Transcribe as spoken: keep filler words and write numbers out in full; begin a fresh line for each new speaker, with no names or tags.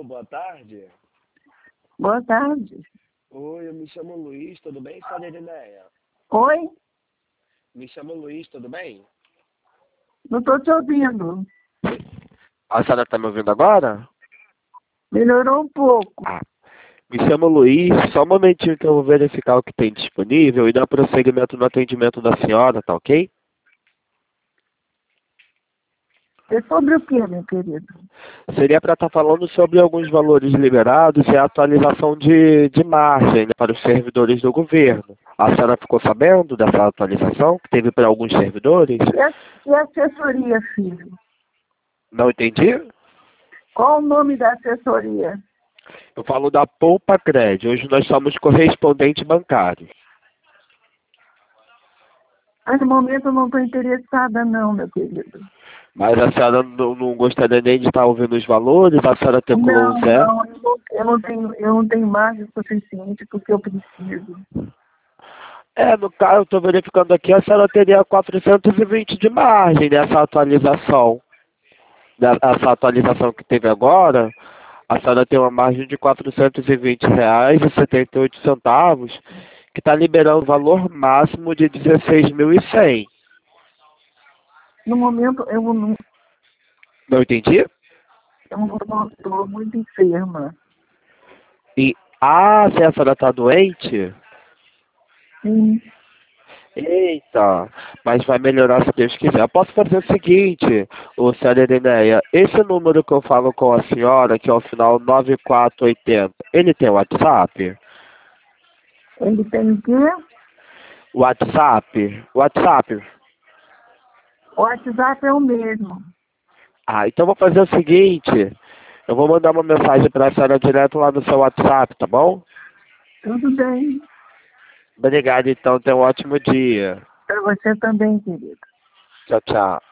boa tarde.
Boa tarde.
Oi, eu me chamo Luiz, tudo bem, senhora Irineia?
Oi?
Me chamo Luiz, tudo bem?
Não estou te ouvindo.
A senhora está me ouvindo agora?
Melhorou um pouco.
Ah, me chamo Luiz, só um momentinho que eu vou verificar o que tem disponível e dar prosseguimento no atendimento da senhora, tá ok?
É sobre o que, meu querido?
Seria para estar falando sobre alguns valores liberados e a atualização de, de margem, né, para os servidores do governo. A senhora ficou sabendo dessa atualização que teve para alguns servidores?
E a, e a assessoria, filho?
Não entendi?
Qual o nome da assessoria?
Eu falo da Poupa Cred. Hoje nós somos correspondente bancário.
Mas no momento eu não estou interessada não, meu querido.
Mas a senhora não, não gostaria nem de estar ouvindo os valores? A senhora tem
Não,
um zero?
não, eu não, eu não tenho, eu não tenho margem suficiente porque eu preciso.
É, no caso, eu estou verificando aqui, a senhora teria quatrocentos e vinte de margem nessa atualização. Essa atualização que teve agora, a senhora tem uma margem de quatrocentos e vinte reais e setenta e oito centavos, que está liberando o valor máximo de dezesseis mil e cem.
No momento eu não
Não entendi?
estou muito enferma.
E, ah, se a senhora está doente?
Sim.
Eita, mas vai melhorar se Deus quiser. Eu posso fazer o seguinte, ô senhora Irineia, esse número que eu falo com a senhora, que é o final nove quatro oito zero, ele tem WhatsApp?
Ele tem o quê?
WhatsApp? WhatsApp?
O WhatsApp é o mesmo.
Ah, então eu vou fazer o seguinte, eu vou mandar uma mensagem para a senhora direto lá no seu WhatsApp, tá bom?
Tudo bem.
Obrigado, então, tenha um ótimo dia.
Para você também, querido.
Tchau, tchau.